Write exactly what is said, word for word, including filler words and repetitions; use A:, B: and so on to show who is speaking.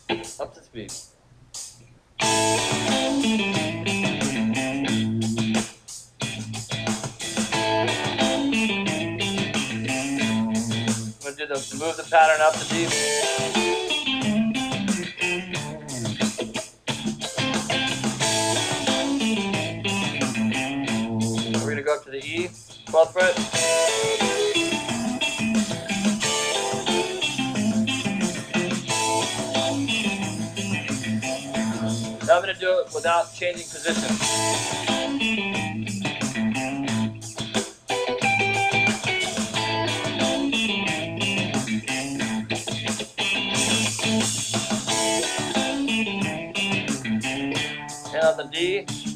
A: Up to speed. I'm gonna do the move the pattern up to D. We're gonna go up to the E, twelfth fret. Now I'm going to do it without changing position. And on the D,